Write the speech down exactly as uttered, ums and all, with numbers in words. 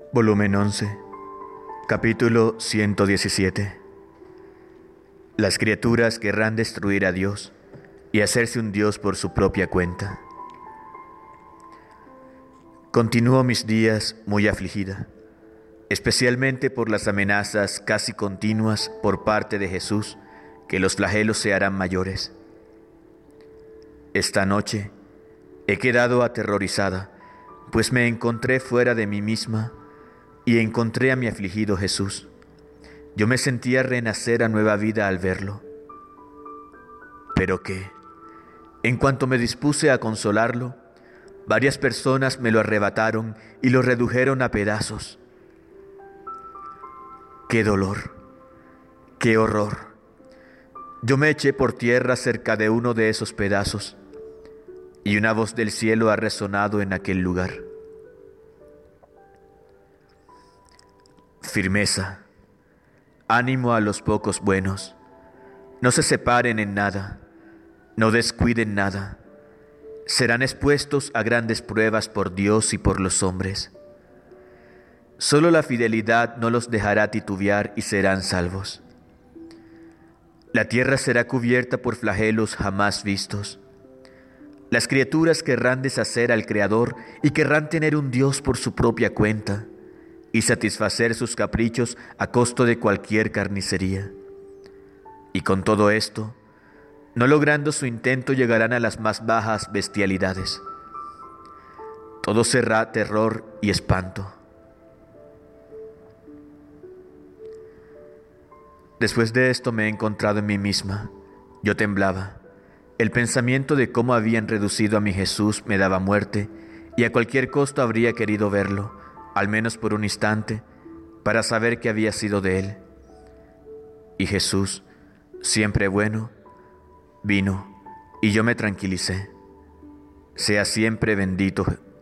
Volumen once, capítulo ciento diecisiete. Las criaturas querrán destruir a Dios y hacerse un Dios por su propia cuenta. Continúo mis días muy afligida, especialmente por las amenazas casi continuas por parte de Jesús que los flagelos se harán mayores. Esta noche he quedado aterrorizada, pues me encontré fuera de mí misma y encontré a mi afligido Jesús. Yo me sentía renacer a nueva vida al verlo. Pero que, en cuanto me dispuse a consolarlo, varias personas me lo arrebataron y lo redujeron a pedazos. ¡Qué dolor! ¡Qué horror! Yo me eché por tierra cerca de uno de esos pedazos, y una voz del cielo ha resonado en aquel lugar. Firmeza, ánimo a los pocos buenos, no se separen en nada, no descuiden nada, serán expuestos a grandes pruebas por Dios y por los hombres. Solo la fidelidad no los dejará titubear y serán salvos. La tierra será cubierta por flagelos jamás vistos. Las criaturas querrán deshacer al Creador y querrán tener un Dios por su propia cuenta y satisfacer sus caprichos a costo de cualquier carnicería. Y con todo esto, no logrando su intento, llegarán a las más bajas bestialidades. Todo será terror y espanto. Después de esto me he encontrado en mí misma. Yo temblaba. El pensamiento de cómo habían reducido a mi Jesús me daba muerte, y a cualquier costo habría querido verlo, al menos por un instante, para saber qué había sido de él. Y Jesús, siempre bueno, vino, y yo me tranquilicé. Sea siempre bendito